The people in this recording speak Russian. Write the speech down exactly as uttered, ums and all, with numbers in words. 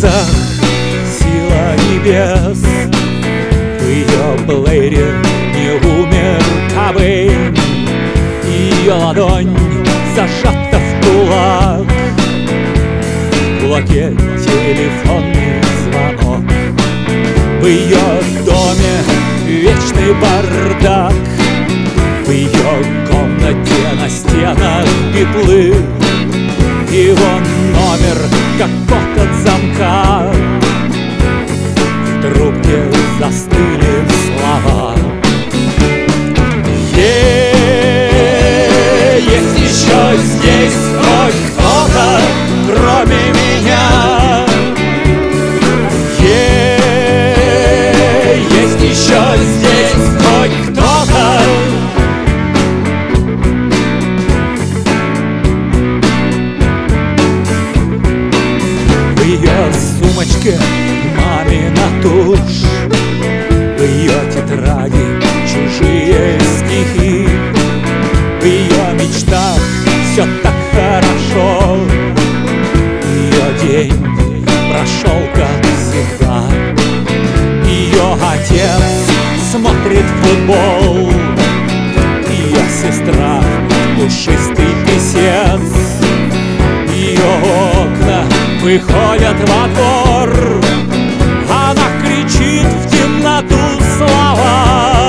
глазах сила небес. В ее плеере не умер Кобейн. Ее ладонь зажата в кулак, в кулаке телефонный звонок. В ее доме вечный бардак, в ее комнате на стенах битлы. Его номер как код от замка, в трубке застыли слова. Есть еще здесь хоть кто-то, кроме меня. Есть еще здесь хоть кто-то. В ее сумочке мамина тушь, в ее тетради чужие стихи. В ее мечтах все так хорошо, ее день прошел как всегда. Ее отец смотрит футбол, ее сестра пушистый писец. Ее окна выходят во двор, она кричит в темноту слова.